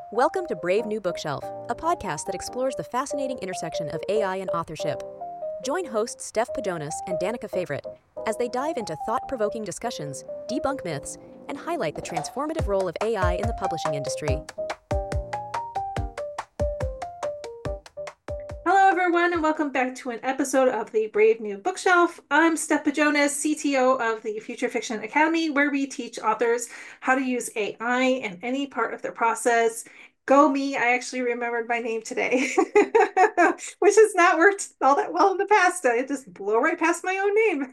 Welcome to Brave New Bookshelf, a podcast that explores the fascinating intersection of AI and authorship. Join hosts Steph Pajonas and Danica Favorite as they dive into thought-provoking discussions, debunk myths, and highlight the transformative role of AI in the publishing industry. Hello, everyone, and welcome back to an episode of the Brave New Bookshelf. I'm Steph Pajonas, CTO of the Future Fiction Academy, where we teach authors how to use AI in any part of their process. Go me, I actually remembered my name today, which has not worked all that well in the past. I just blow right past my own name.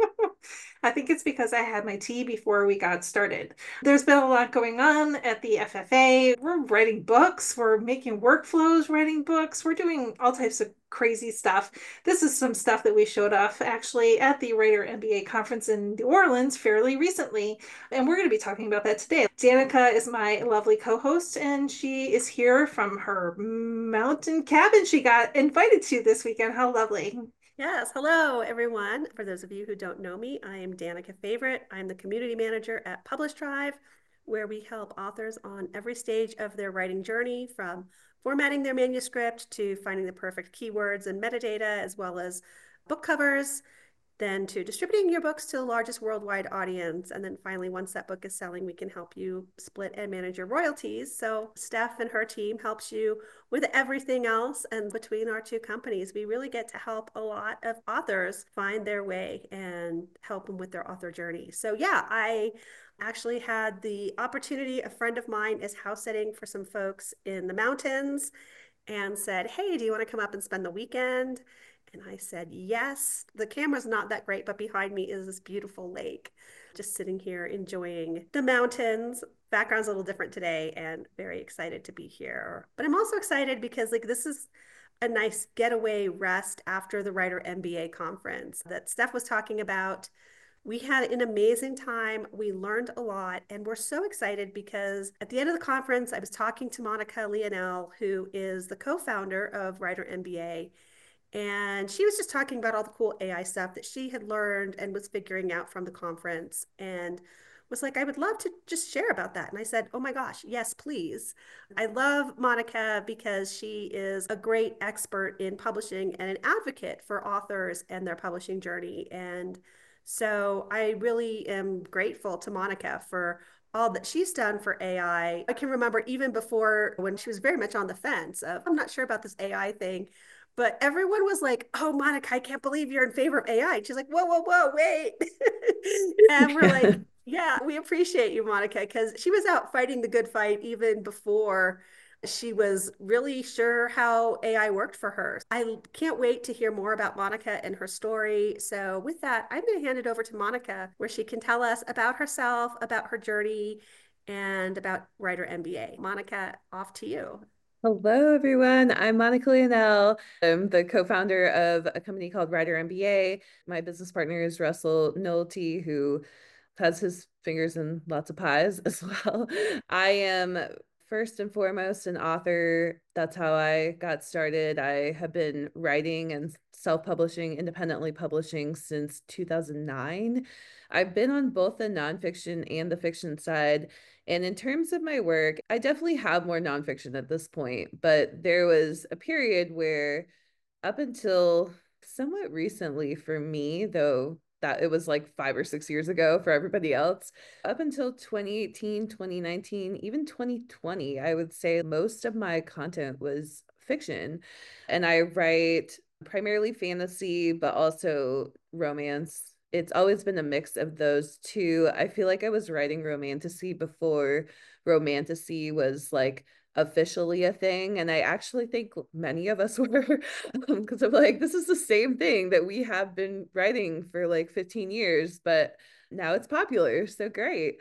I think it's because I had my tea before we got started. There's been a lot going on at the FFA. We're writing books, we're making workflows, writing books, we're doing all types of crazy stuff. This is some stuff that we showed off actually at the Writer MBA conference in New Orleans fairly recently, and we're going to be talking about that today. Danica is my lovely co-host, and she is here from her mountain cabin she got invited to this weekend. How lovely. Yes, hello everyone. For those of you who don't know me, I am Danica Favorite. I'm the community manager at Publish Drive, where we help authors on every stage of their writing journey, from formatting their manuscript to finding the perfect keywords and metadata, as well as book covers, then to distributing your books to the largest worldwide audience. And then finally, once that book is selling, we can help you split and manage your royalties. So Steph and her team helps you with everything else. And between our two companies, we really get to help a lot of authors find their way and help them with their author journey. So yeah, I actually had the opportunity. A friend of mine is house sitting for some folks in the mountains and said, "Hey, do you want to come up and spend the weekend?" And I said, yes. The camera's not that great, but behind me is this beautiful lake. Just sitting here enjoying the mountains. Background's a little different today and very excited to be here. But I'm also excited because this is a nice getaway rest after the Writer MBA conference that Steph was talking about. We had an amazing time. We learned a lot, and we're so excited because at the end of the conference, I was talking to Monica Leonel, who is the co-founder of Writer MBA, and she was just talking about all the cool AI stuff that she had learned and was figuring out from the conference, and was like, I would love to just share about that. And I said, oh my gosh, yes, please. I love Monica because she is a great expert in publishing and an advocate for authors and their publishing journey. And so I really am grateful to Monica for all that she's done for AI. I can remember even before, when she was very much on the fence of, I'm not sure about this AI thing, but everyone was like, oh, Monica, I can't believe you're in favor of AI. And she's like, whoa, whoa, whoa, wait. And we're like, yeah, we appreciate you, Monica, because she was out fighting the good fight even before she was really sure how AI worked for her. I can't wait to hear more about Monica and her story. So with that, I'm going to hand it over to Monica, where she can tell us about herself, about her journey, and about Writer MBA. Monica, off to you. Hello, everyone. I'm Monica Leonel. I'm the co-founder of a company called Writer MBA. My business partner is Russell Nolte, who has his fingers in lots of pies as well. I am first and foremost an author. That's how I got started. I have been writing and self-publishing, independently publishing since 2009. I've been on both the nonfiction and the fiction side. And in terms of my work, I definitely have more nonfiction at this point, but there was a period where up until somewhat recently for me, though that it was like 5 or 6 years ago for everybody else, up until 2018, 2019, even 2020, I would say most of my content was fiction. And I write primarily fantasy, but also romance. It's always been a mix of those two. I feel like I was writing romantasy before romantasy was like officially a thing. And I actually think many of us were, because I'm like, this is the same thing that we have been writing for like 15 years, but now it's popular. So great.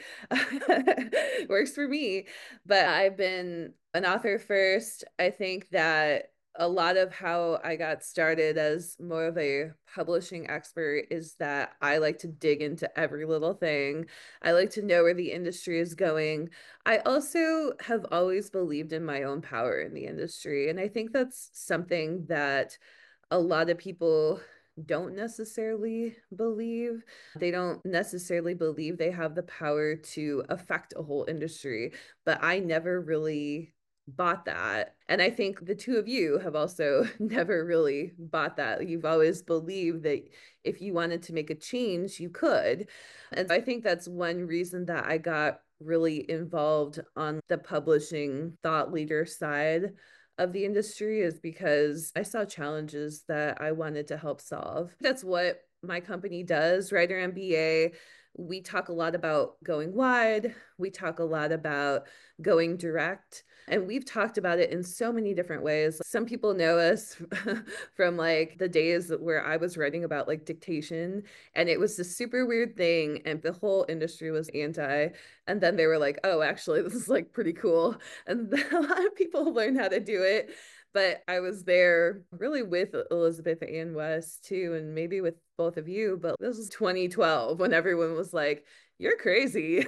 Works for me. But I've been an author first. I think that a lot of how I got started as more of a publishing expert is that I like to dig into every little thing. I like to know where the industry is going. I also have always believed in my own power in the industry. And I think that's something that a lot of people don't necessarily believe. They don't necessarily believe they have the power to affect a whole industry. But I never really bought that. And I think the two of you have also never really bought that. You've always believed that if you wanted to make a change, you could. And I think that's one reason that I got really involved on the publishing thought leader side of the industry, is because I saw challenges that I wanted to help solve. That's what my company does, Writer MBA. We talk a lot about going wide. We talk a lot about going direct. And we've talked about it in so many different ways. Some people know us from like the days where I was writing about like dictation, and it was this super weird thing, and the whole industry was anti. And then they were like, oh, actually, this is like pretty cool. And a lot of people learned how to do it. But I was there really with Elizabeth and Wes too, and maybe with both of you. But this was 2012 when everyone was like, you're crazy.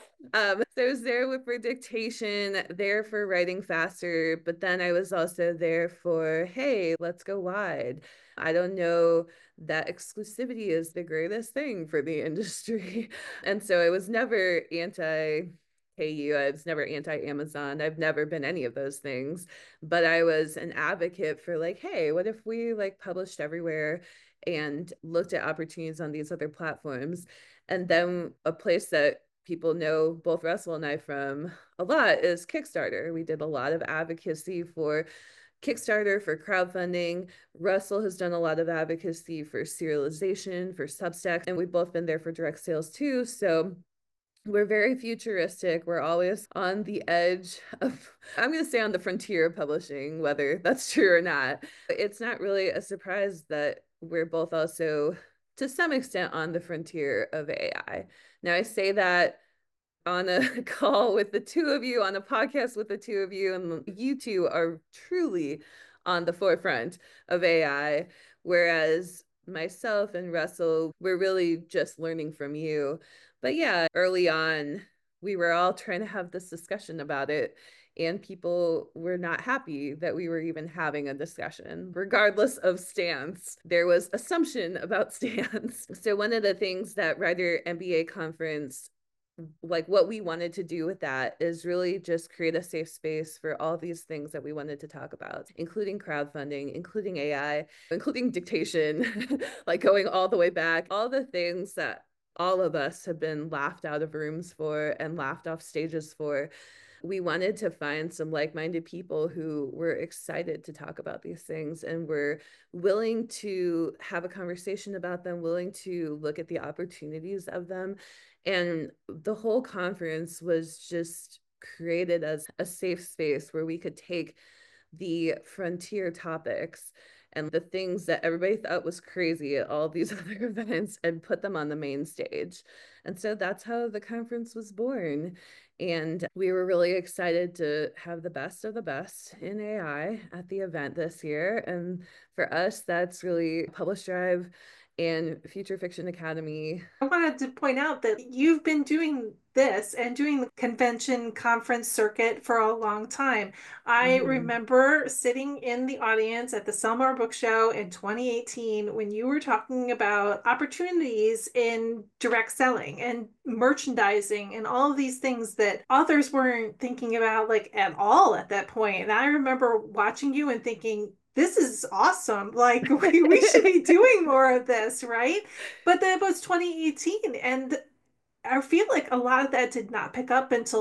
So I was there for dictation, there for writing faster, but then I was also there for, hey, let's go wide. I don't know that exclusivity is the greatest thing for the industry. And so I was never anti KU. I was never anti-Amazon. I've never been any of those things, but I was an advocate for like, hey, what if we like published everywhere and looked at opportunities on these other platforms? And then a place that people know both Russell and I from a lot is Kickstarter. We did a lot of advocacy for Kickstarter, for crowdfunding. Russell has done a lot of advocacy for serialization, for Substack, and we've both been there for direct sales too. So we're very futuristic. We're always on the edge of, I'm going to say on the frontier of publishing, whether that's true or not. It's not really a surprise that we're both also, to some extent, on the frontier of AI. Now, I say that on a call with the two of you, on a podcast with the two of you, and you two are truly on the forefront of AI, whereas myself and Russell, we're really just learning from you. But yeah, early on, we were all trying to have this discussion about it, and people were not happy that we were even having a discussion, regardless of stance. There was assumption about stance. So one of the things that Writer MBA conference, like what we wanted to do with that is really just create a safe space for all these things that we wanted to talk about, including crowdfunding, including AI, including dictation, like going all the way back, all the things that all of us have been laughed out of rooms for and laughed off stages for. We wanted to find some like-minded people who were excited to talk about these things and were willing to have a conversation about them, willing to look at the opportunities of them. And the whole conference was just created as a safe space where we could take the frontier topics and the things that everybody thought was crazy at all these other events and put them on the main stage. And so that's how the conference was born. And we were really excited to have the best of the best in AI at the event this year. And for us, that's really Publish Drive and Future Fiction Academy. I wanted to point out that you've been doing this and doing the convention conference circuit for a long time. I remember sitting in the audience at the Selmar Book Show in 2018 when you were talking about opportunities in direct selling and merchandising and all of these things that authors weren't thinking about like at all at that point. And I remember watching you and thinking, this is awesome. Like we should be doing more of this, right? But that was 2018. And I feel like a lot of that did not pick up until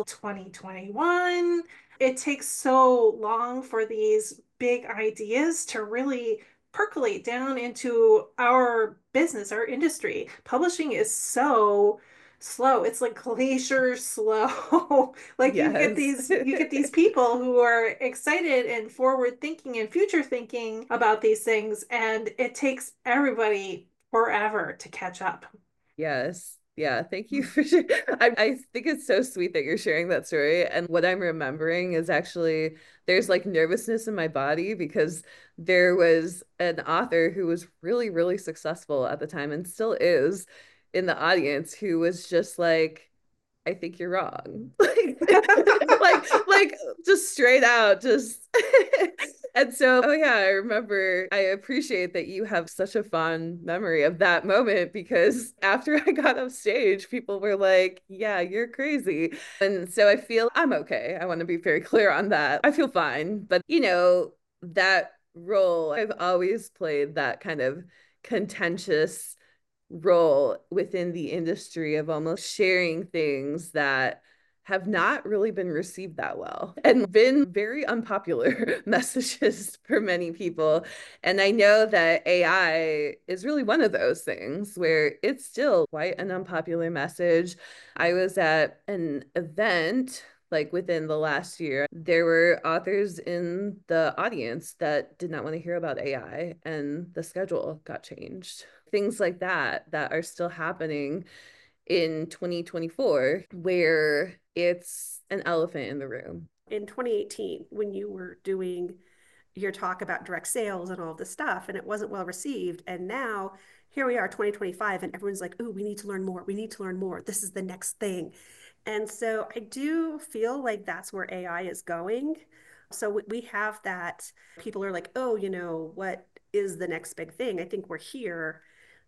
2021. It takes so long for these big ideas to really percolate down into our business, our industry. Publishing is so slow. It's like glacier slow. Like Yes. you get these people who are excited and forward thinking and future thinking about these things, and it takes everybody forever to catch up. Yes. Yeah. Thank you for sharing. I think it's so sweet that you're sharing that story. And what I'm remembering is actually there's like nervousness in my body because there was an author who was really, really successful at the time and still is in the audience who was just like, I think you're wrong. Like just straight out, just And so, oh yeah, I remember, I appreciate that you have such a fond memory of that moment because after I got off stage, people were like, yeah, you're crazy. And so I feel I'm okay. I want to be very clear on that. I feel fine. But, that role, I've always played that kind of contentious role within the industry of almost sharing things that have not really been received that well and been very unpopular messages for many people. And I know that AI is really one of those things where it's still quite an unpopular message. I was at an event like within the last year, there were authors in the audience that did not want to hear about AI and the schedule got changed. Things like that are still happening in 2024 where it's an elephant in the room. In 2018, when you were doing your talk about direct sales and all of this stuff, and it wasn't well received. And now here we are, 2025, and everyone's like, oh, we need to learn more. We need to learn more. This is the next thing. And so I do feel like that's where AI is going. So we have that. People are like, oh, what is the next big thing? I think we're here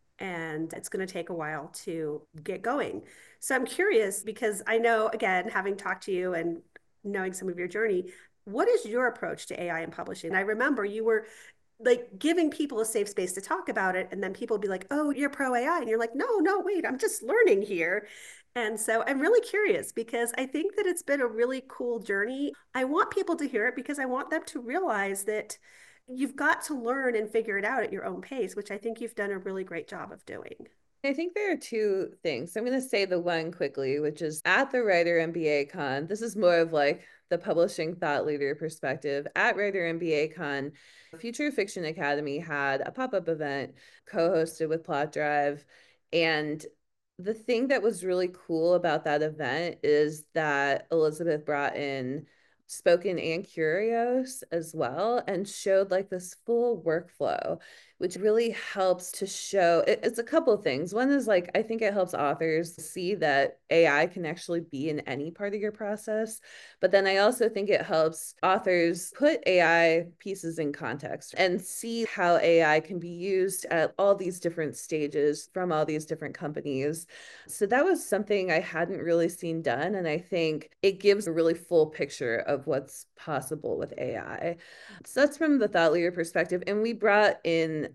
and it's going to take a while to get going. So I'm curious because I know, again, having talked to you and knowing some of your journey, what is your approach to AI in publishing? I remember you were like giving people a safe space to talk about it, and then people would be like, oh, you're pro AI. And you're like, no, wait, I'm just learning here. And so I'm really curious because I think that it's been a really cool journey. I want people to hear it because I want them to realize that you've got to learn and figure it out at your own pace, which I think you've done a really great job of doing. I think there are two things. I'm going to say the one quickly, which is at the Writer MBA Con. This is more of like the publishing thought leader perspective. At Writer MBA Con, Future Fiction Academy had a pop-up event co-hosted with Plot Drive. And the thing that was really cool about that event is that Elizabeth brought in Spoken and Curios as well and showed like this full workflow, which really helps to show it's a couple of things. One is like, I think it helps authors see that AI can actually be in any part of your process. But then I also think it helps authors put AI pieces in context and see how AI can be used at all these different stages from all these different companies. So that was something I hadn't really seen done. And I think it gives a really full picture of what's possible with AI. So that's from the thought leader perspective. And we brought in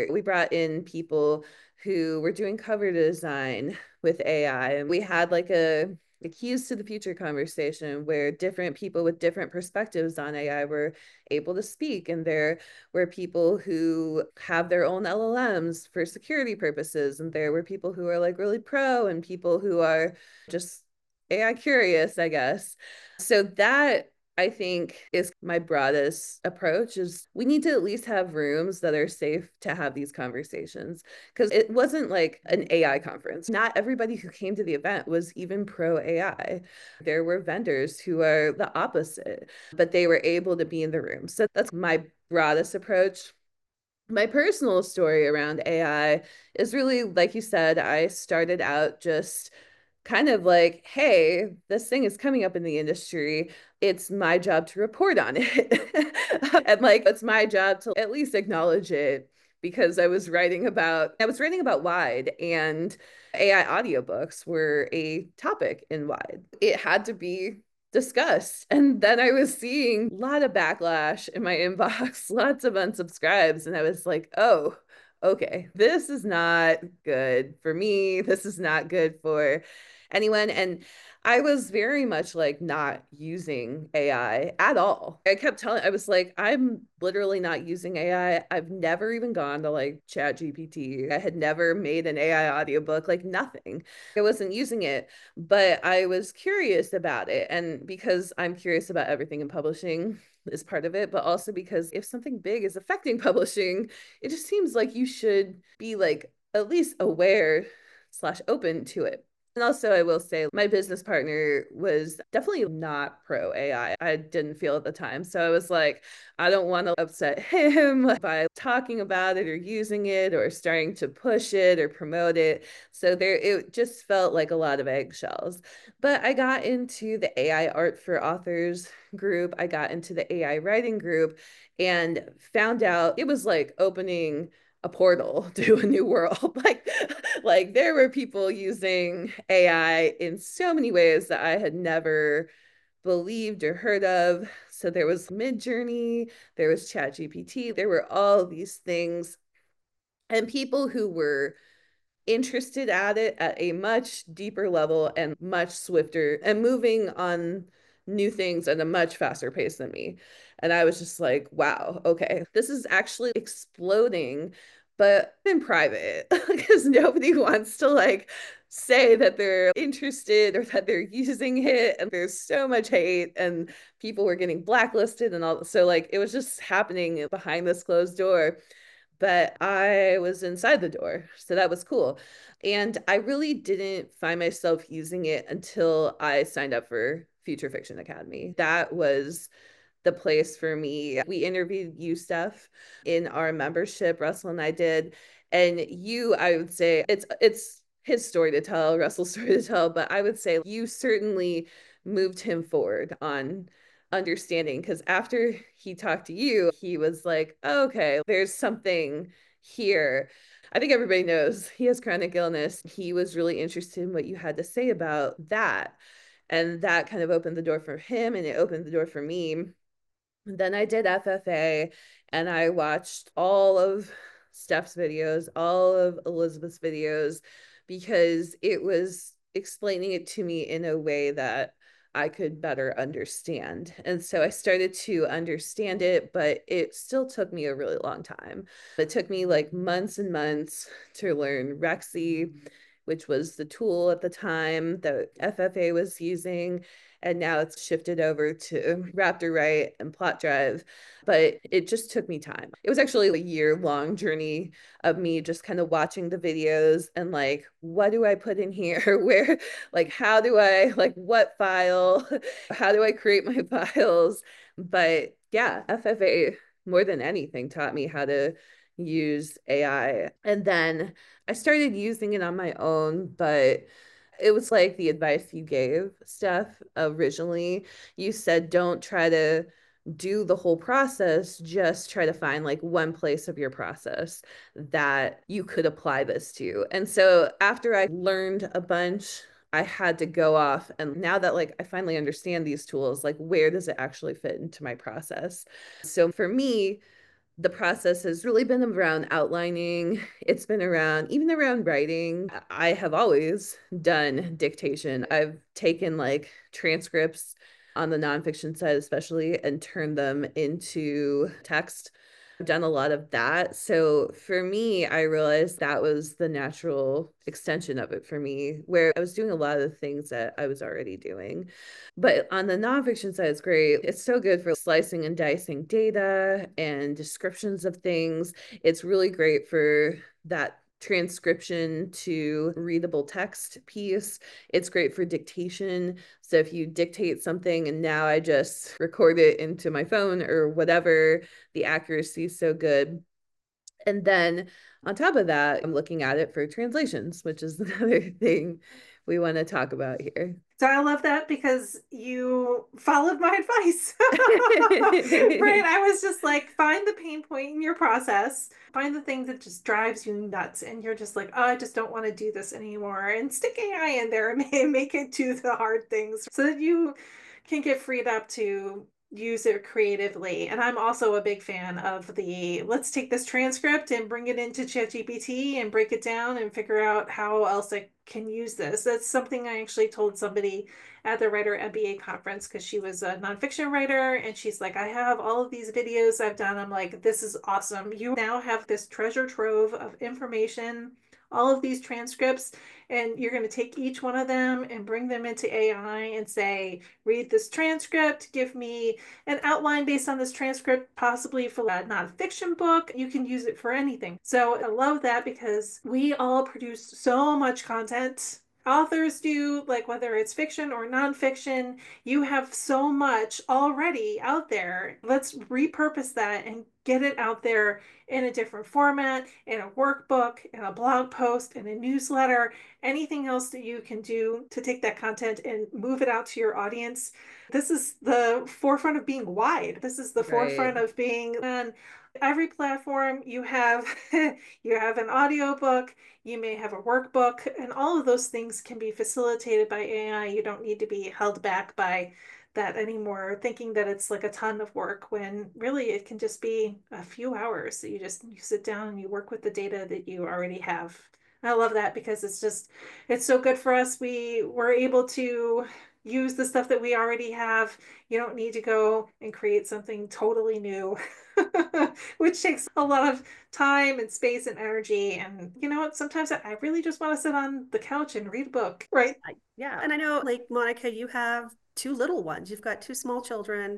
people who were doing cover design with AI. And we had like a keys to the future conversation where different people with different perspectives on AI were able to speak. And there were people who have their own LLMs for security purposes. And there were people who are like really pro and people who are just AI curious, I guess. So that I think is my broadest approach is we need to at least have rooms that are safe to have these conversations because it wasn't like an AI conference. Not everybody who came to the event was even pro AI. There were vendors who are the opposite, but they were able to be in the room. So that's my broadest approach. My personal story around AI is really, like you said, I started out just kind of like, hey, this thing is coming up in the industry. It's my job to report on it. And like, it's my job to at least acknowledge it because I was writing about Wide and AI audiobooks were a topic in Wide. It had to be discussed. And then I was seeing a lot of backlash in my inbox, lots of unsubscribes. And I was like, oh, okay, this is not good for me. This is not good for anyone. And I was very much like not using AI at all. I was like, I'm literally not using AI. I've never even gone to like ChatGPT. I had never made an AI audiobook, like nothing. I wasn't using it, but I was curious about it. And because I'm curious about everything in publishing, is part of it, but also because if something big is affecting publishing, it just seems like you should be like at least aware / open to it. And also, I will say my business partner was definitely not pro AI. I didn't feel at the time. So I was like, I don't want to upset him by talking about it or using it or starting to push it or promote it. So it just felt like a lot of eggshells. But I got into the AI art for authors group, I got into the AI writing group and found out it was like opening a portal to a new world. Like there were people using AI in so many ways that I had never believed or heard of. So there was Midjourney, there was ChatGPT, there were all these things, and people who were interested at it at a much deeper level and much swifter and moving on new things at a much faster pace than me. And I was just like, wow, okay, this is actually exploding, but in private, because nobody wants to like say that they're interested or that they're using it. And there's so much hate, and people were getting blacklisted and all. So, like, it was just happening behind this closed door, but I was inside the door. So that was cool. And I really didn't find myself using it until I signed up for Future Fiction Academy. That was the place for me. We interviewed you, Steph, in our membership. Russell and I did. And you, I would say it's his story to tell, Russell's story to tell, but I would say you certainly moved him forward on understanding, because after he talked to you, he was like, oh, okay, there's something here. I think everybody knows he has chronic illness. He was really interested in what you had to say about that. And that kind of opened the door for him, and it opened the door for me. Then I did FFA, and I watched all of Steph's videos, all of Elizabeth's videos, because it was explaining it to me in a way that I could better understand. And so I started to understand it, but it still took me a really long time. It took me like months and months to learn Rexy, which was the tool at the time that FFA was using. And now it's shifted over to RaptorWrite and PlotDrive. But it just took me time. It was actually a year-long journey of me just kind of watching the videos and like, what do I put in here? Where, like, how do I, like, what file? How do I create my files? But yeah, FFA more than anything taught me how to use AI. And then I started using it on my own, but it was like the advice you gave, Steph, originally. You said, don't try to do the whole process, just try to find like one place of your process that you could apply this to. And so after I learned a bunch, I had to go off, and now that like I finally understand these tools, like where does it actually fit into my process? So for me, the process has really been around outlining. It's been around, even around writing. I have always done dictation. I've taken like transcripts on the nonfiction side, especially, and turned them into text. I've done a lot of that. So for me, I realized that was the natural extension of it for me, where I was doing a lot of the things that I was already doing. But on the nonfiction side, it's great. It's so good for slicing and dicing data and descriptions of things. It's really great for that transcription to readable text piece. It's great for dictation. So if you dictate something and now I just record it into my phone or whatever, the accuracy is so good. And then on top of that, I'm looking at it for translations, which is another thing we want to talk about here. So I love that because you followed my advice. Right? I was just like, find the pain point in your process, find the thing that just drives you nuts, and you're just like, oh, I just don't want to do this anymore. And stick AI in there and make it do the hard things so that you can get freed up to use it creatively. And I'm also a big fan of the let's take this transcript and bring it into ChatGPT and break it down and figure out how else I can use this. That's something I actually told somebody at the Writer MBA conference, because she was a nonfiction writer and she's like, I have all of these videos I've done. I'm like, this is awesome. You now have this treasure trove of information, all of these transcripts, and you're going to take each one of them and bring them into AI and say, read this transcript, give me an outline based on this transcript, possibly for a nonfiction book. You can use it for anything. So I love that because we all produce so much content authors do, like whether it's fiction or nonfiction. You have so much already out there. Let's repurpose that and get it out there in a different format, in a workbook, in a blog post, in a newsletter, anything else that you can do to take that content and move it out to your audience. This is the forefront of being wide. This is the forefront of being on every platform. You have you have an audiobook, you may have a workbook, and all of those things can be facilitated by AI. You don't need to be held back by that anymore, thinking that it's like a ton of work when really it can just be a few hours that you sit down and you work with the data that you already have. I love that because it's so good for us. We were able to use the stuff that we already have. You don't need to go and create something totally new, which takes a lot of time and space and energy. And you know what? Sometimes I really just want to sit on the couch and read a book, right? Yeah. And I know, like, Monica, you have two little ones, you've got two small children,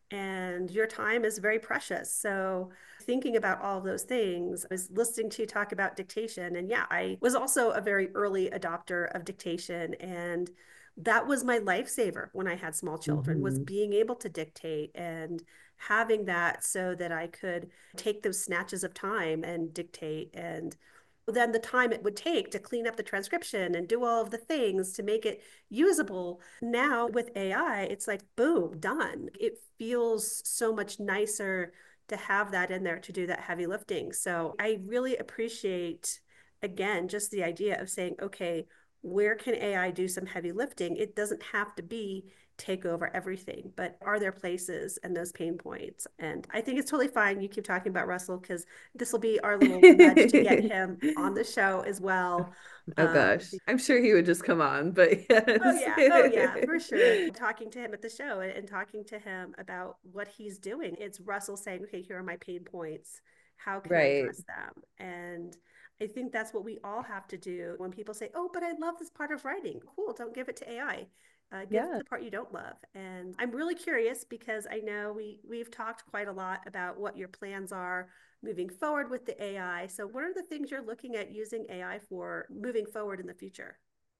and your time is very precious. So, thinking about all of those things, I was listening to you talk about dictation. And yeah, I was also a very early adopter of dictation. And that was my lifesaver when I had small children, was being able to dictate and having that so that I could take those snatches of time and dictate, and then the time it would take to clean up the transcription and do all of the things to make it usable. Now with AI, it's like, boom, done. It feels so much nicer to have that in there to do that heavy lifting. So I really appreciate, again, just the idea of saying, okay, where can AI do some heavy lifting? It doesn't have to be take over everything, but are there places and those pain points? And I think it's totally fine. You keep talking about Russell because this will be our little nudge to get him on the show as well. Oh gosh, I'm sure he would just come on, but yes. Oh yeah, for sure. Talking to him at the show and talking to him about what he's doing. It's Russell saying, okay, here are my pain points. How can I address them? And I think that's what we all have to do when people say, oh, but I love this part of writing. Cool, don't give it to AI. Give it the part you don't love. And I'm really curious because I know we've talked quite a lot about what your plans are moving forward with the AI. So what are the things you're looking at using AI for moving forward in the future?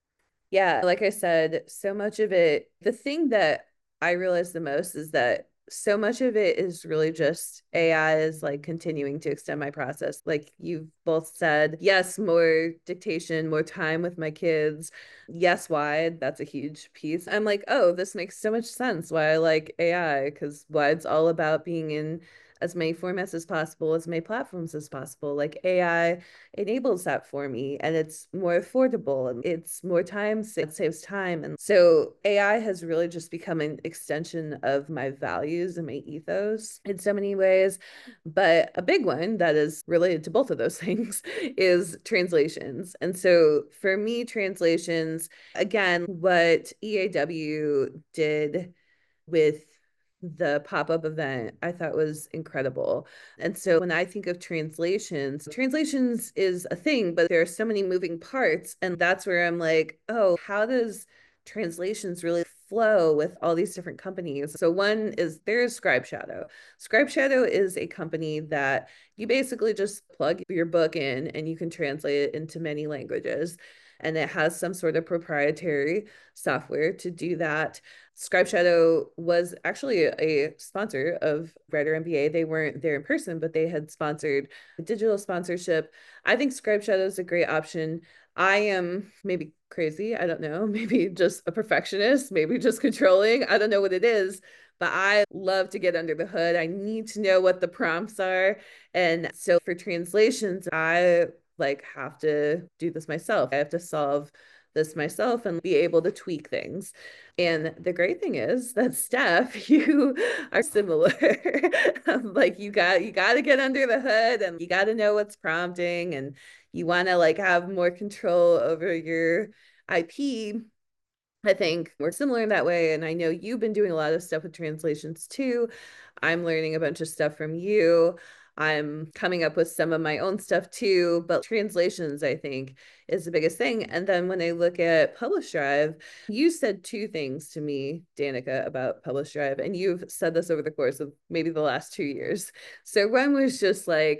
Yeah, like I said, so much of it, the thing that I realize the most is that so much of it is really just AI is like continuing to extend my process. Like you've both said, yes, more dictation, more time with my kids. Yes, wide, that's a huge piece. I'm like, oh, this makes so much sense why I like AI, because wide's all about being in as many formats as possible, as many platforms as possible. Like AI enables that for me, and it's more affordable and it's more time, it saves time. And so AI has really just become an extension of my values and my ethos in so many ways. But a big one that is related to both of those things is translations. And so for me, translations, again, what EAW did with the pop-up event I thought was incredible. And so when I think of translations, translations is a thing, but there are so many moving parts. And that's where I'm like, oh, how does translations really flow with all these different companies? So one is there's Scribe Shadow. Scribe Shadow is a company that you basically just plug your book in and you can translate it into many languages. And it has some sort of proprietary software to do that. Scribe Shadow was actually a sponsor of Writer MBA. They weren't there in person, but they had sponsored a digital sponsorship. I think Scribe Shadow is a great option. I am maybe crazy. I don't know. Maybe just a perfectionist, maybe just controlling. I don't know what it is, but I love to get under the hood. I need to know what the prompts are. And so for translations, I like have to do this myself. I have to solve this myself and be able to tweak things. And the great thing is that Steph, you are similar. Like you got to get under the hood and you got to know what's prompting and you want to like have more control over your IP. I think we're similar in that way. And I know you've been doing a lot of stuff with translations too. I'm learning a bunch of stuff from you. I'm coming up with some of my own stuff too, but translations, I think, is the biggest thing. And then when I look at Publish Drive, you said two things to me, Danica, about Publish Drive, and you've said this over the course of maybe the last 2 years. So one was just like,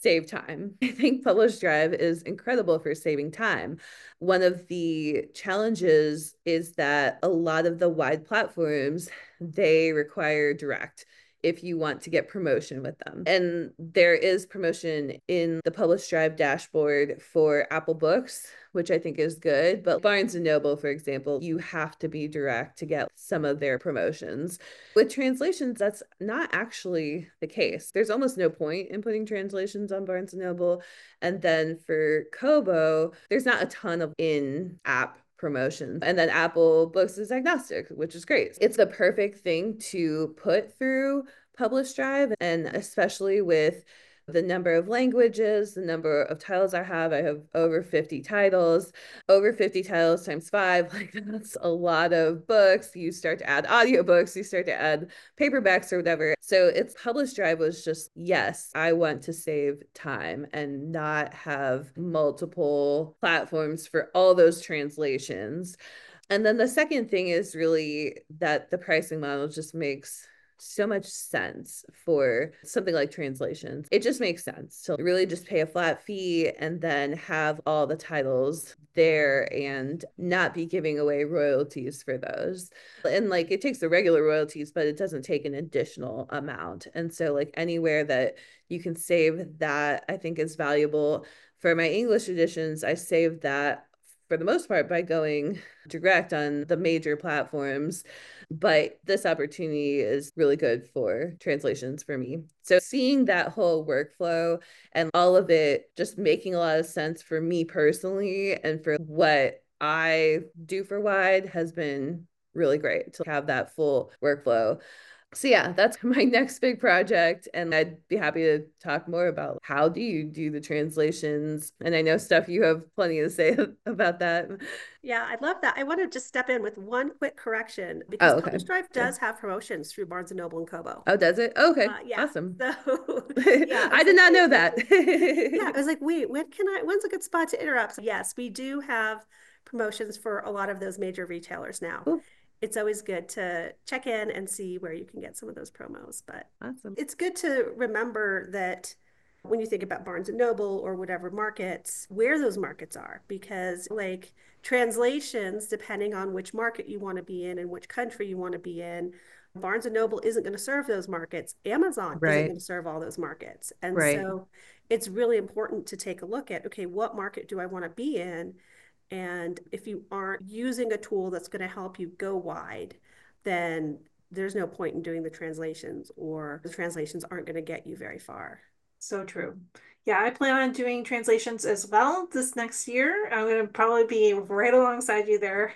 save time. I think Publish Drive is incredible for saving time. One of the challenges is that a lot of the wide platforms, they require direct if you want to get promotion with them. And there is promotion in the Publish Drive dashboard for Apple Books, which I think is good. But Barnes & Noble, for example, you have to be direct to get some of their promotions. With translations, that's not actually the case. There's almost no point in putting translations on Barnes & Noble. And then for Kobo, there's not a ton of in-app promotions. And then Apple Books is agnostic, which is great. It's the perfect thing to put through Publish Drive, and especially with the number of languages, the number of titles I have over 50 titles. Over 50 titles times 5, like that's a lot of books. You start to add audiobooks, you start to add paperbacks or whatever. So it's Publish Drive was just, yes, I want to save time and not have multiple platforms for all those translations. And then the second thing is really that the pricing model just makes so much sense for something like translations. It just makes sense to really just pay a flat fee and then have all the titles there and not be giving away royalties for those. And like it takes the regular royalties, but it doesn't take an additional amount. And so like anywhere that you can save that, I think is valuable. For my English editions, I saved that for the most part by going direct on the major platforms. But this opportunity is really good for translations for me. So seeing that whole workflow and all of it just making a lot of sense for me personally and for what I do for Wide has been really great to have that full workflow. So yeah, that's my next big project. And I'd be happy to talk more about how do you do the translations. And I know, Steph, you have plenty to say about that. Yeah, I love that. I want to just step in with one quick correction because okay. Publish Drive does have promotions through Barnes & Noble and Kobo. Oh, does it? Okay, yeah. awesome. So yeah, I did not know that. yeah, I was like, wait, when's a good spot to interrupt? So yes, we do have promotions for a lot of those major retailers now. Cool. It's always good to check in and see where you can get some of those promos. But awesome. It's good to remember that when you think about Barnes & Noble or whatever markets, where those markets are, because like translations, depending on which market you want to be in and which country you want to be in, Barnes & Noble isn't going to serve those markets. Amazon isn't going to serve all those markets. And so it's really important to take a look at, okay, what market do I want to be in? And if you aren't using a tool that's going to help you go wide, then there's no point in doing the translations, or the translations aren't going to get you very far. So true. Yeah, I plan on doing translations as well this next year. I'm going to probably be right alongside you there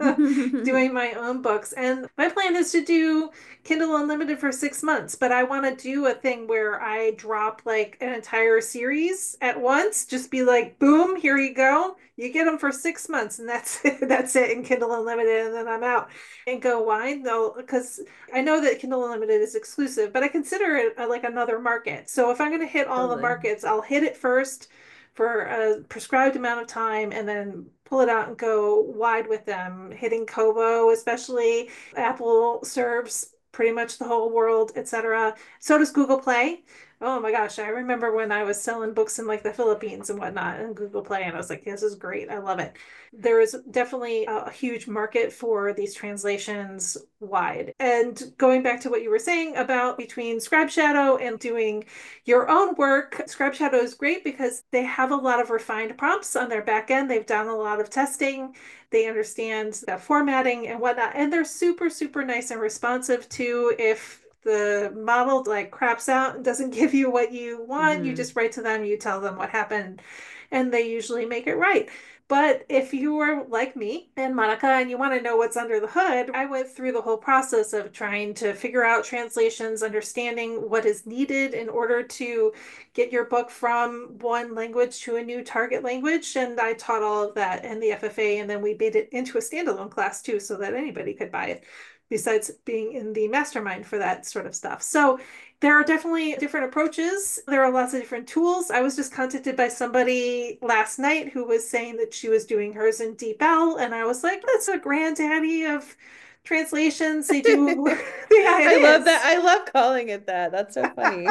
doing my own books. And my plan is to do Kindle Unlimited for 6 months, but I want to do a thing where I drop like an entire series at once, just be like, boom, here you go. You get them for 6 months and that's it. That's it in Kindle Unlimited. And then I'm out and go wide. No, because I know that Kindle Unlimited is exclusive, but I consider it like another market. So if I'm going to hit all the markets, I'll hit it first for a prescribed amount of time and then pull it out and go wide with them, hitting Kobo, especially. Apple serves pretty much the whole world, etc. So does Google Play. Oh my gosh, I remember when I was selling books in like the Philippines and whatnot and Google Play, and I was like, this is great. I love it. There is definitely a huge market for these translations wide. And going back to what you were saying about between Scribe Shadow and doing your own work, Scribe Shadow is great because they have a lot of refined prompts on their back end. They've done a lot of testing. They understand that formatting and whatnot. And they're super, super nice and responsive to if the model like craps out and doesn't give you what you want, you just write to them, you tell them what happened, and they usually make it right. But if you are like me and Monica and you want to know what's under the hood, I went through the whole process of trying to figure out translations, understanding what is needed in order to get your book from one language to a new target language. And I taught all of that in the FFA, and then we made it into a standalone class too, so that anybody could buy it, besides being in the mastermind for that sort of stuff. So there are definitely different approaches. There are lots of different tools. I was just contacted by somebody last night who was saying that she was doing hers in DeepL, and I was like, that's a granddaddy of translations. They do. I love that. I love calling it that. That's so funny.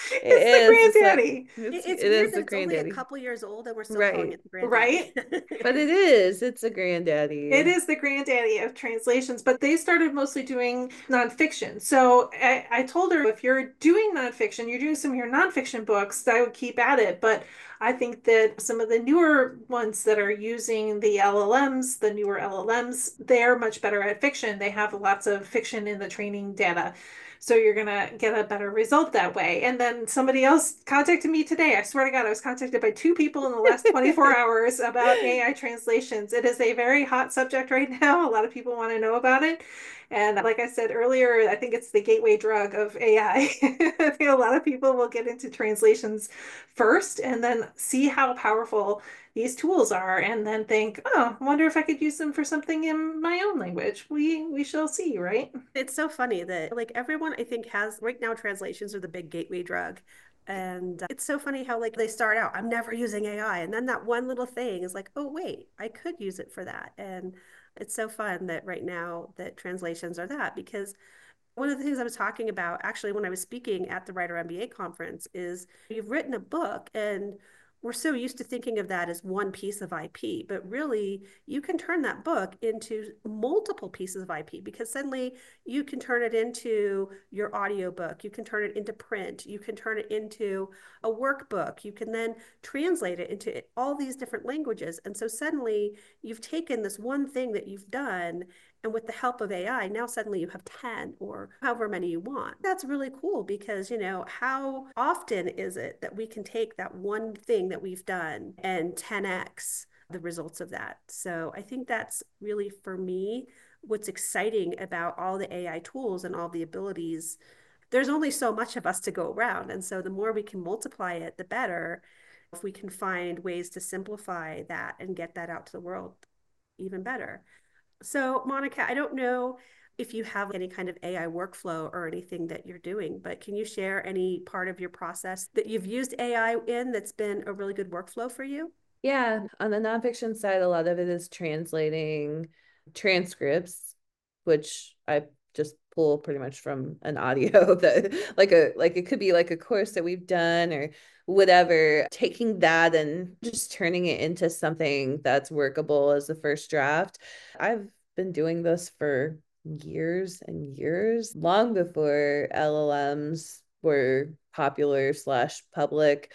It's the It's like granddaddy. It's it weird is that the it's only a granddaddy. couple years old and we're still calling Right. it the granddaddy. Right? But it's a It granddaddy. is the granddaddy of translations, but they started mostly doing nonfiction. So I told her, if you're doing nonfiction, you're doing some of your nonfiction books, I would keep at it. But I think that some of the newer ones that are using the LLMs, the newer LLMs, they're much better at fiction. They have lots of fiction in the training data. So you're going to get a better result that way. And then somebody else contacted me today. I swear to God, I was contacted by two people in the last 24 hours about AI translations. It is a very hot subject right now. A lot of people want to know about it. And like I said earlier, I think it's the gateway drug of AI. I think a lot of people will get into translations first and then see how powerful these tools are and then think, oh, I wonder if I could use them for something in my own language. We shall see, right? It's so funny that like everyone I think has right now translations are the big gateway drug. And it's so funny how like they start out, I'm never using AI. And then that one little thing is like, oh, wait, I could use it for that. And it's so fun that right now that translations are that because one of the things I was talking about actually when I was speaking at the Writer MBA conference is you've written a book and we're so used to thinking of that as one piece of IP, but really you can turn that book into multiple pieces of IP because suddenly you can turn it into your audiobook, you can turn it into print, you can turn it into a workbook, you can then translate it into all these different languages. And so suddenly you've taken this one thing that you've done and with the help of AI, now suddenly you have 10 or however many you want. That's really cool because, you know, how often is it that we can take that one thing that we've done and 10x the results of that? So I think that's really for me what's exciting about all the AI tools and all the abilities. There's only so much of us to go around. And so the more we can multiply it, the better. If we can find ways to simplify that and get that out to the world, even better. So, Monica, I don't know if you have any kind of AI workflow or anything that you're doing, but can you share any part of your process that you've used AI in that's been a really good workflow for you? Yeah, on the nonfiction side, a lot of it is translating transcripts, which I just pull pretty much from an audio that like it could be like a course that we've done or whatever, taking that and just turning it into something that's workable as the first draft. I've been doing this for years and years, long before LLMs were popular slash public.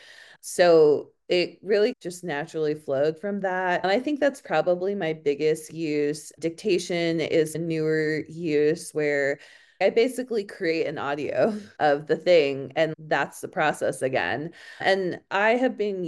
So it really just naturally flowed from that. And I think that's probably my biggest use. Dictation is a newer use where I basically create an audio of the thing, and that's the process again. And I have been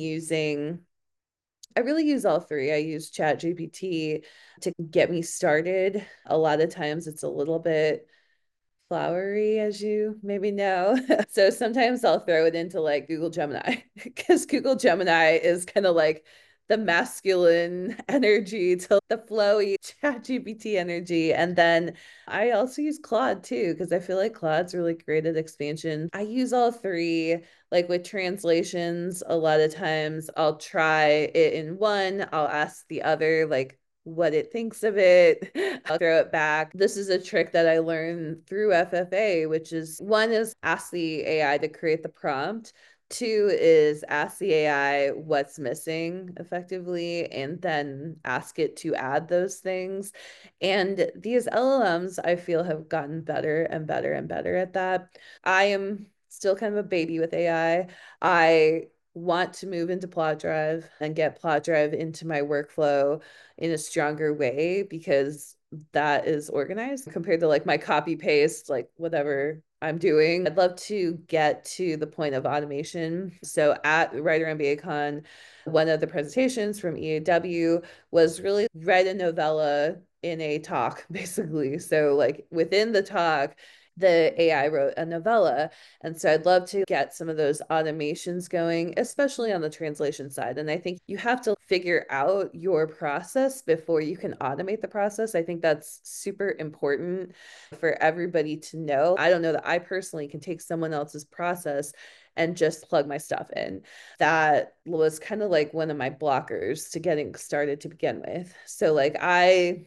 I really use all three. I use ChatGPT to get me started. A lot of times it's a little bit flowery, as you maybe know. So sometimes I'll throw it into like Google Gemini because Google Gemini is kind of like the masculine energy to the flowy ChatGPT energy. And then I also use Claude too, because I feel like Claude's really great at expansion. I use all three. Like with translations, a lot of times I'll try it in one, I'll ask the other, like, what it thinks of it. I'll throw it back. This is a trick that I learned through FFA, which is one is ask the AI to create the prompt. Two is ask the AI what's missing effectively, and then ask it to add those things. And these LLMs, I feel, have gotten better and better and better at that. I am still kind of a baby with AI. I want to move into Plot Drive and get Plot Drive into my workflow in a stronger way because that is organized compared to like my copy paste, like whatever I'm doing. I'd love to get to the point of automation. So at Writer MBA Con, one of the presentations from EAW was really write a novella in a talk, basically. So like within the talk, the AI wrote a novella. And so I'd love to get some of those automations going, especially on the translation side. And I think you have to figure out your process before you can automate the process. I think that's super important for everybody to know. I don't know that I personally can take someone else's process and just plug my stuff in. That was kind of like one of my blockers to getting started to begin with. So like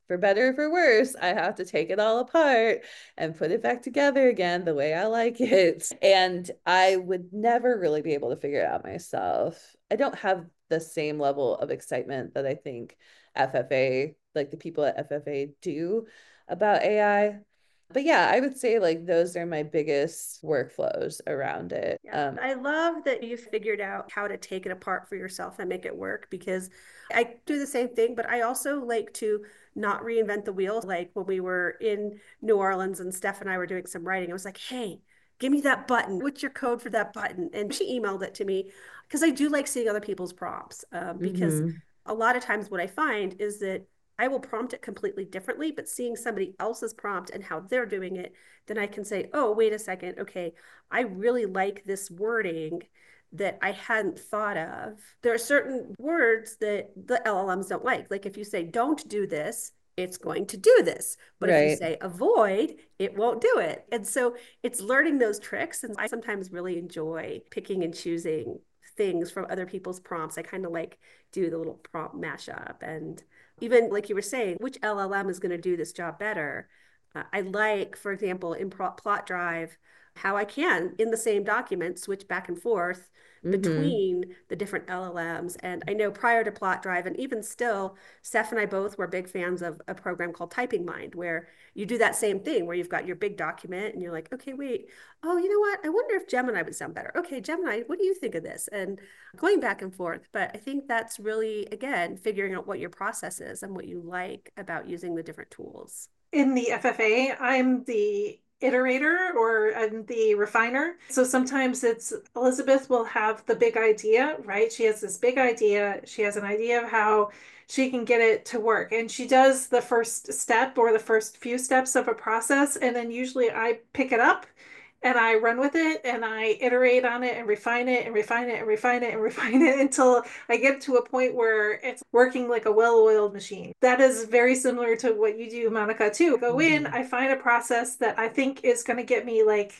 for better or for worse, I have to take it all apart and put it back together again the way I like it. And I would never really be able to figure it out myself. I don't have the same level of excitement that I think FFA, like the people at FFA, do about AI. But yeah, I would say like those are my biggest workflows around it. Yeah, I love that you figured out how to take it apart for yourself and make it work, because I do the same thing, but I also like to not reinvent the wheel. Like when we were in New Orleans and Steph and I were doing some writing, I was like, hey, give me that button. What's your code for that button? And she emailed it to me because I do like seeing other people's prompts, because a lot of times what I find is that I will prompt it completely differently, but seeing somebody else's prompt and how they're doing it, then I can say, oh, wait a second. Okay, I really like this wording that I hadn't thought of. There are certain words that the LLMs don't like. Like if you say, don't do this, it's going to do this. But if you Right. say avoid, it won't do it. And so it's learning those tricks. And I sometimes really enjoy picking and choosing things from other people's prompts. I kind of like do the little prompt mashup. And even like you were saying, which LLM is going to do this job better? I like, for example, in Plot Drive, how I can, in the same document, switch back and forth between the different LLMs. And I know prior to Plot Drive, and even still, Steph and I both were big fans of a program called Typing Mind, where you do that same thing, where you've got your big document and you're like, okay, wait, oh, you know what? I wonder if Gemini would sound better. Okay, Gemini, what do you think of this? And going back and forth. But I think that's really, again, figuring out what your process is and what you like about using the different tools. In the FFA, I'm the iterator, or I'm the refiner. So sometimes it's Elizabeth will have the big idea, right? She has this big idea. She has an idea of how she can get it to work. And she does the first step or the first few steps of a process. And then usually I pick it up and I run with it and I iterate on it and refine it and refine it and refine it and refine it until I get to a point where it's working like a well-oiled machine. That is very similar to what you do, Monica, too. Go in, I find a process that I think is going to get me like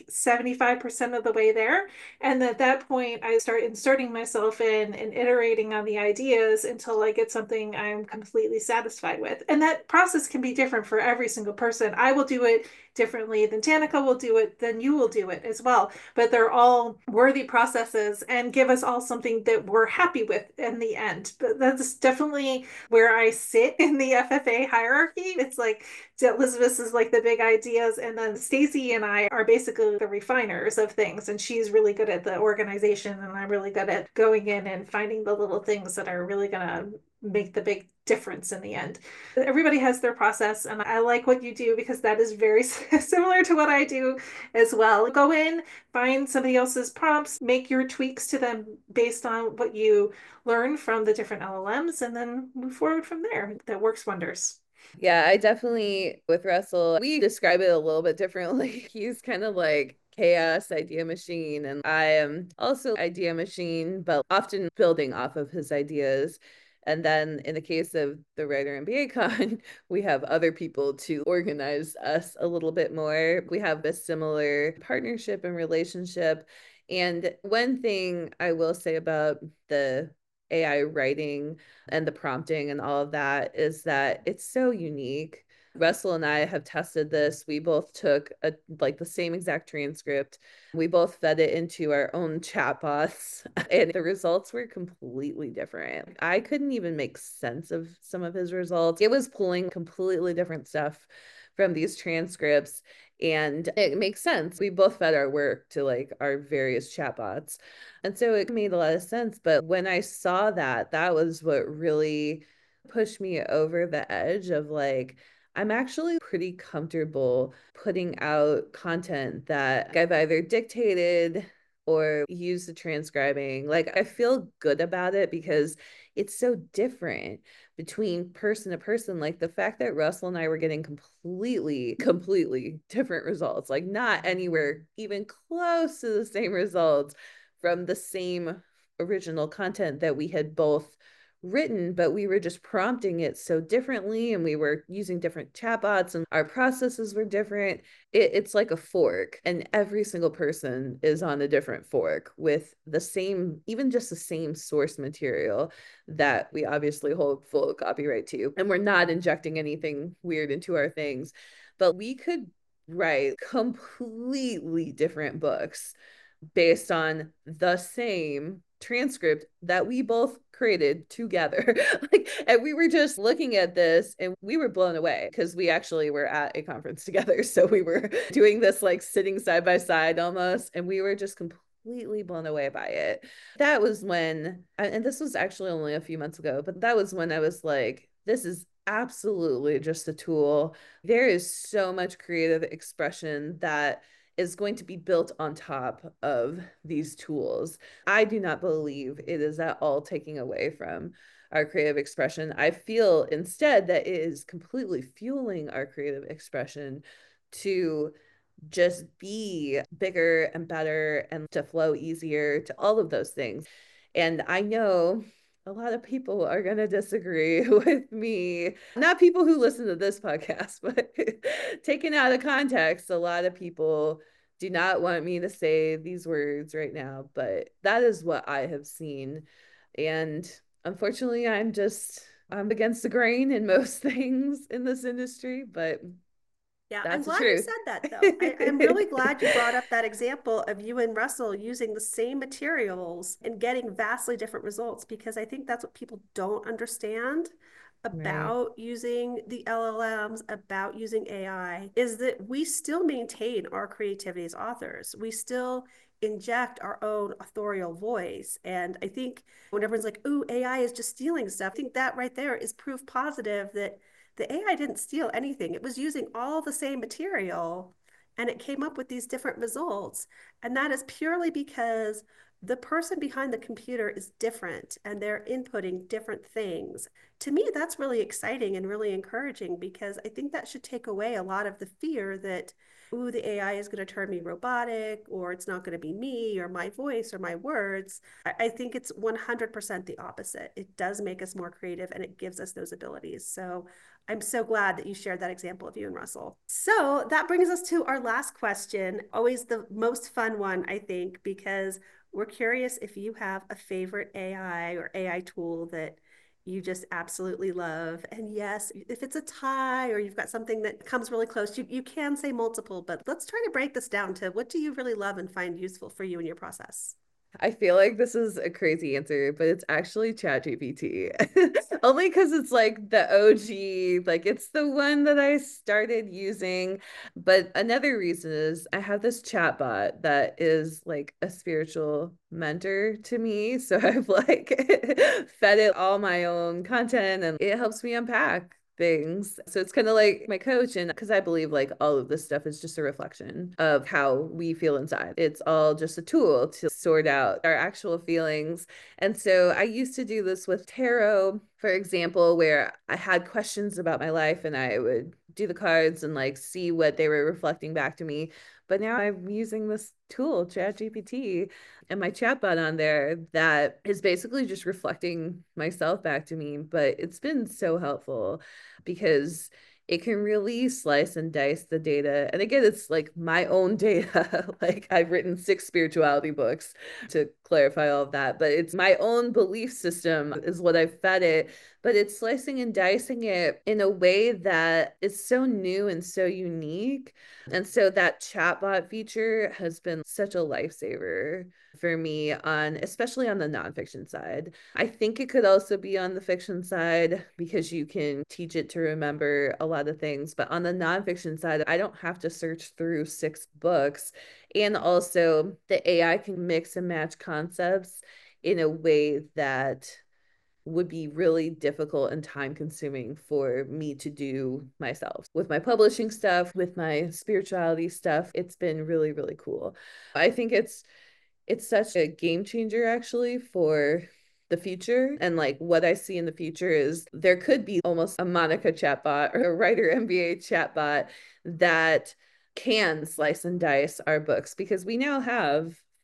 75% of the way there. And at that point, I start inserting myself in and iterating on the ideas until I get something I'm completely satisfied with. And that process can be different for every single person. I will do it differently than Danica will do it, then you will do it as well. But they're all worthy processes and give us all something that we're happy with in the end. But that's definitely where I sit in the FFA hierarchy. It's like Elizabeth is like the big ideas, and then Stacy and I are basically the refiners of things. And she's really good at the organization, and I'm really good at going in and finding the little things that are really going to make the big difference in the end. Everybody has their process, and I like what you do because that is very similar to what I do as well. Go in, find somebody else's prompts, make your tweaks to them based on what you learn from the different LLMs, and then move forward from there. That works wonders. Yeah, I definitely, with Russell, we describe it a little bit differently. He's kind of like chaos idea machine, and I am also idea machine, but often building off of his ideas. And then in the case of the Writer MBA Con, we have other people to organize us a little bit more. We have a similar partnership and relationship. And one thing I will say about the AI writing and the prompting and all of that is that it's so unique. Russell and I have tested this. We both took like the same exact transcript. We both fed it into our own chatbots, and the results were completely different. I couldn't even make sense of some of his results. It was pulling completely different stuff from these transcripts, and it makes sense. We both fed our work to like our various chatbots. And so it made a lot of sense. But when I saw that, that was what really pushed me over the edge of like, I'm actually pretty comfortable putting out content that I've either dictated or used the transcribing. Like, I feel good about it because it's so different between person to person. Like the fact that Russell and I were getting completely different results, like not anywhere even close to the same results from the same original content that we had both written, but we were just prompting it so differently, and we were using different chatbots, and our processes were different. It's like a fork, and every single person is on a different fork with the same, even just the same source material that we obviously hold full copyright to. And we're not injecting anything weird into our things, but we could write completely different books based on the same transcript that we both created together. And we were just looking at this and we were blown away because we actually were at a conference together. So we were doing this like sitting side by side almost, and we were just completely blown away by it. That was when, and this was actually only a few months ago, but that was when I was like, this is absolutely just a tool. There is so much creative expression that is going to be built on top of these tools. I do not believe it is at all taking away from our creative expression. I feel instead that it is completely fueling our creative expression to just be bigger and better and to flow easier, to all of those things. And I know a lot of people are going to disagree with me. Not people who listen to this podcast, but taken out of context, a lot of people do not want me to say these words right now, but that is what I have seen. And unfortunately, I'm against the grain in most things in this industry, but yeah, that's I'm the glad you truth. said that though. I'm really glad you brought up that example of you and Russell using the same materials and getting vastly different results, because I think that's what people don't understand Right. about using the LLMs, about using AI, is that we still maintain our creativity as authors. We still inject our own authorial voice. And I think when everyone's like, ooh, AI is just stealing stuff, I think that right there is proof positive that the AI didn't steal anything. It was using all the same material and it came up with these different results. And that is purely because the person behind the computer is different and they're inputting different things. To me, that's really exciting and really encouraging, because I think that should take away a lot of the fear that, ooh, the AI is going to turn me robotic, or it's not going to be me or my voice or my words. I think it's 100% the opposite. It does make us more creative and it gives us those abilities. So I'm so glad that you shared that example of you and Russell. So that brings us to our last question, always the most fun one, I think, because we're curious if you have a favorite AI or AI tool that you just absolutely love. And yes, if it's a tie or you've got something that comes really close, you can say multiple, but let's try to break this down to what do you really love and find useful for you in your process? I feel like this is a crazy answer, but it's actually ChatGPT. Only because it's like the OG, like it's the one that I started using. But another reason is I have this chatbot that is like a spiritual mentor to me. So I've like fed it all my own content and it helps me unpack things. So it's kind of like my coach. And because I believe like all of this stuff is just a reflection of how we feel inside. It's all just a tool to sort out our actual feelings. And so I used to do this with tarot, for example, where I had questions about my life and I would do the cards and like see what they were reflecting back to me. But now I'm using this tool, ChatGPT, and my chatbot on there that is basically just reflecting myself back to me. But it's been so helpful because it can really slice and dice the data. And again, it's like my own data. Like I've written 6 spirituality books to clarify all of that, but it's my own belief system is what I've fed it. But it's slicing and dicing it in a way that is so new and so unique. And so that chatbot feature has been such a lifesaver for me on, especially on the nonfiction side. I think it could also be on the fiction side because you can teach it to remember a lot of things. But on the nonfiction side, I don't have to search through 6 books. And also the AI can mix and match concepts in a way that would be really difficult and time consuming for me to do myself. With my publishing stuff, with my spirituality stuff, it's been really, really cool. I think it's such a game changer actually for the future. And like what I see in the future is there could be almost a Monica chatbot or a Writer MBA chatbot that can slice and dice our books, because we now have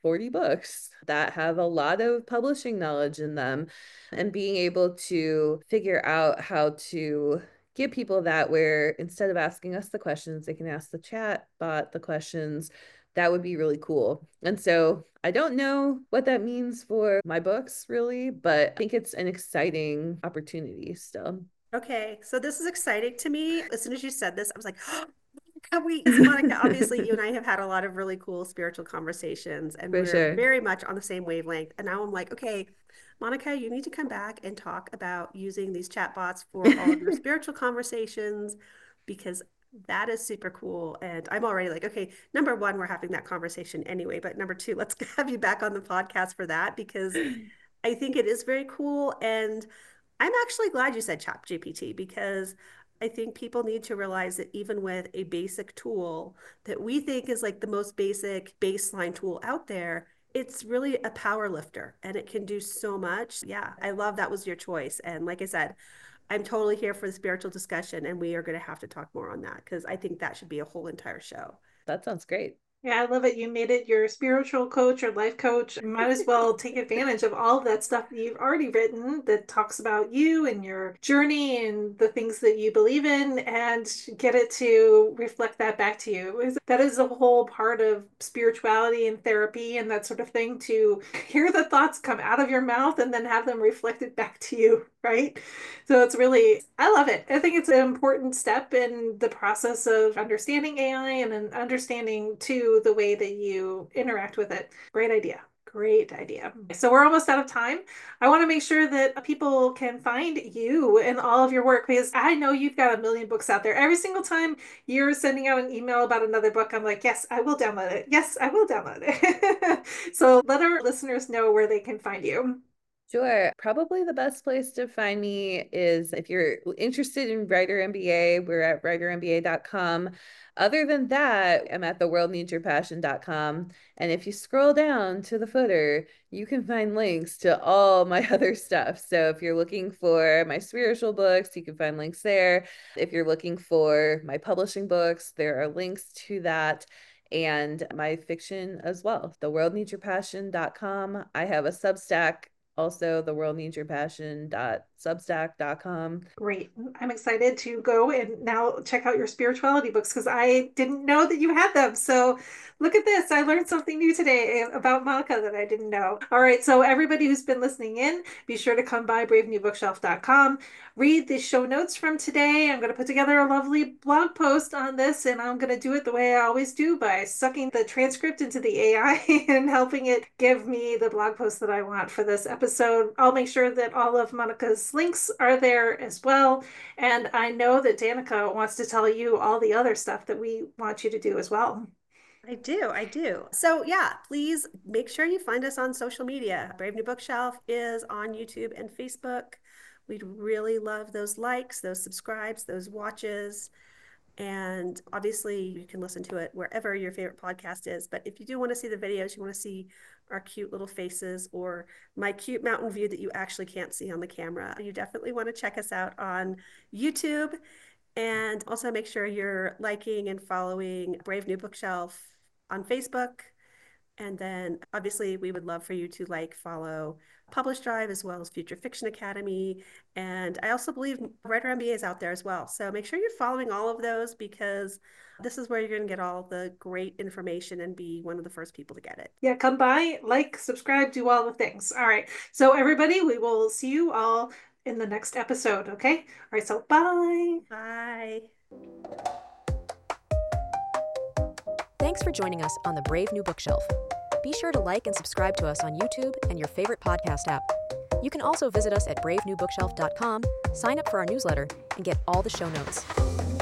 40 books that have a lot of publishing knowledge in them, and being able to figure out how to give people that, where instead of asking us the questions, they can ask the chat bot the questions. That would be really cool. And so I don't know what that means for my books really, but I think it's an exciting opportunity still. Okay, so this is exciting to me. As soon as you said this, I was like, oh, can we? Because Monica, obviously, you and I have had a lot of really cool spiritual conversations, and For we're sure. very much on the same wavelength. And now I'm like, okay, Monica, you need to come back and talk about using these chatbots for all of your spiritual conversations, because that is super cool. And I'm already like, okay, number one, we're having that conversation anyway. But number two, let's have you back on the podcast for that, because I think it is very cool. And I'm actually glad you said ChatGPT, because I think people need to realize that even with a basic tool that we think is like the most basic baseline tool out there, it's really a power lifter and it can do so much. Yeah, I love that was your choice. And like I said, I'm totally here for the spiritual discussion, and we are going to have to talk more on that, because I think that should be a whole entire show. That sounds great. Yeah, I love it. You made it your spiritual coach or life coach. You might as well take advantage of all of that stuff that you've already written that talks about you and your journey and the things that you believe in, and get it to reflect that back to you. That is a whole part of spirituality and therapy and that sort of thing, to hear the thoughts come out of your mouth and then have them reflected back to you, right? So it's really, I love it. I think it's an important step in the process of understanding AI and an understanding too the way that you interact with it. Great idea. Great idea. So we're almost out of time. I want to make sure that people can find you and all of your work, because I know you've got a million books out there. Every single time you're sending out an email about another book, I'm like, yes, I will download it. Yes, I will download it. So let our listeners know where they can find you. Sure. Probably the best place to find me is if you're interested in Writer MBA, we're at writermba.com. Other than that, I'm at theworldneedsyourpassion.com. And if you scroll down to the footer, you can find links to all my other stuff. So if you're looking for my spiritual books, you can find links there. If you're looking for my publishing books, there are links to that. And my fiction as well, theworldneedsyourpassion.com. I have a Substack, also theworldneedsyourpassion.substack.com. Great. I'm excited to go and now check out your spirituality books, because I didn't know that you had them. So look at this. I learned something new today about Monica that I didn't know. All right. So everybody who's been listening in, be sure to come by bravenewbookshelf.com. Read the show notes from today. I'm going to put together a lovely blog post on this, and I'm going to do it the way I always do, by sucking the transcript into the AI and helping it give me the blog post that I want for this episode. I'll make sure that all of Monica's links are there as well. And I know that Danica wants to tell you all the other stuff that we want you to do as well. I do. So yeah, please make sure you find us on social media. Brave New Bookshelf is on YouTube and Facebook. We'd really love those likes, those subscribes, those watches. And obviously you can listen to it wherever your favorite podcast is. But if you do want to see the videos, you want to see our cute little faces or my cute mountain view that you actually can't see on the camera, you definitely want to check us out on YouTube. And also make sure you're liking and following Brave New Bookshelf on Facebook. And then obviously we would love for you to follow Publish Drive as well as Future Fiction Academy. And I also believe Writer MBA is out there as well. So make sure you're following all of those, because this is where you're going to get all the great information and be one of the first people to get it. Yeah, come by, subscribe, do all the things. All right. So everybody, we will see you all in the next episode. Okay. All right. So bye. Bye. Thanks for joining us on the Brave New Bookshelf. Be sure to like and subscribe to us on YouTube and your favorite podcast app. You can also visit us at bravenewbookshelf.com, sign up for our newsletter, and get all the show notes.